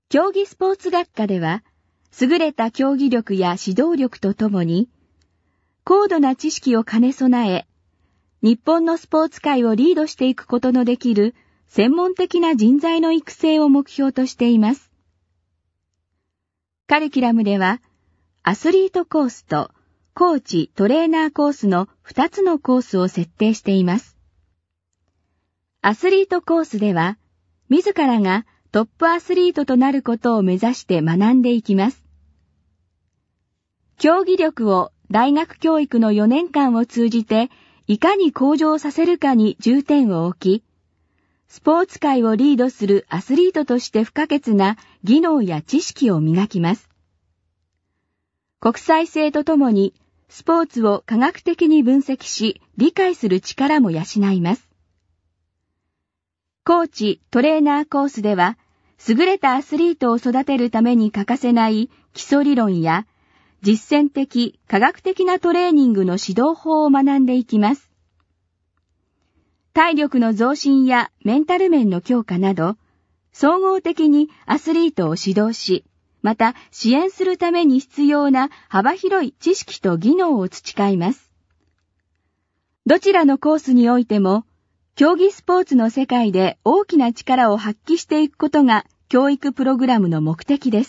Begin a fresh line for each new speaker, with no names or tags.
競技スポーツ学科では、優れた競技力や指導力とともに、高度な知識を兼ね備え、日本のスポーツ界をリードしていくことのできる専門的な人材の育成を目標としています。カリキュラムでは、アスリートコースとコーチ・トレーナーコースの2つのコースを設定しています。アスリートコースでは、自らがトップアスリートとなることを目指して学んでいきます。競技力を大学教育の4年間を通じていかに向上させるかに重点を置き、スポーツ界をリードするアスリートとして不可欠な技能や知識を磨きます。国際性とともにスポーツを科学的に分析し理解する力も養います。コーチ・トレーナーコースでは、優れたアスリートを育てるために欠かせない基礎理論や実践的、科学的なトレーニングの指導法を学んでいきます。体力の増進やメンタル面の強化など、総合的にアスリートを指導し、また支援するために必要な幅広い知識と技能を培います。どちらのコースにおいても、競技スポーツの世界で大きな力を発揮していくことが教育プログラムの目的です。